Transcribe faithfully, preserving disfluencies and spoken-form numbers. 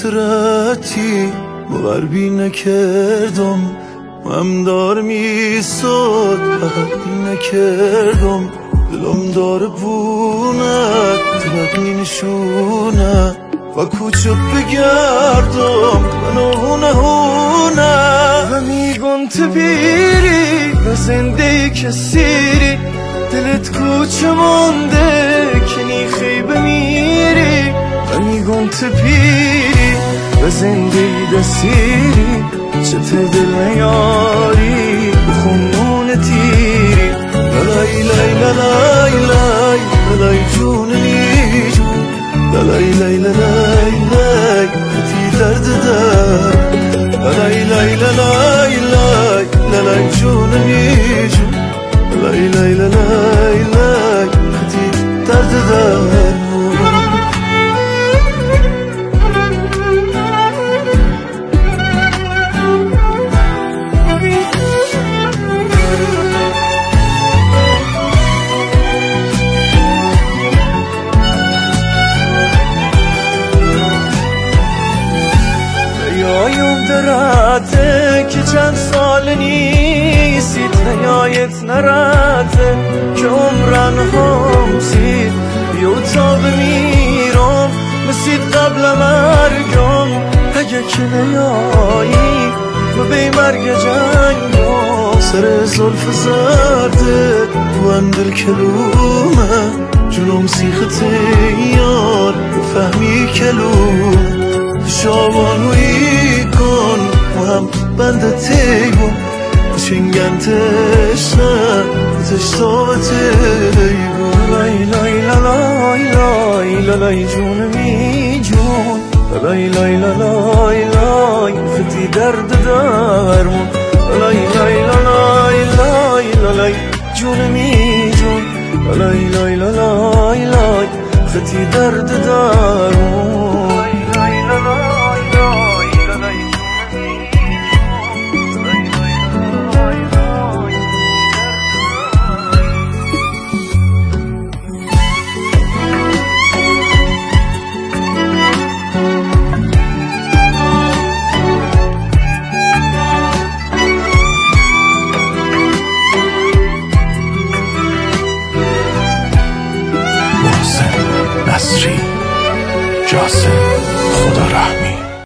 حسرتی باور نکردم من دار میساد فقط بی نکردم دلم داره بونه دلت می نشونه و کوچک بگردم منو هونه هونه و میگن تو بیری و زنده کسیری دلت کوچه مونده که نیخی بمیری و میگن تو بیری و زنده دستیری چه دل نیاری بخونون تیری لای لای لای لای لای جونی جون لای لای لای لای خطی درد در لای لای لای لای لای جونی جون لای لای لای لای خطی درد در نراته که چند سال نیستید نیایت نراته که عمرن هم سید بیو تا بمیرم مسید قبل مرگم اگه که نیایی و بی مرگ جنگم سر زلف زرده تو اندل کلومه جنوم سیخت یار فهمی کلومه شابانوی کن و هم بنده تیبون چنگن تشنه تشتاب تیبون لای لای لای لای لای جونمی جون لای لای لای لای خطی درد درمون لای لای لای لای لای جونمی جون لای لای لای لای خطی درد درمون نصری جاسم خدا رحمی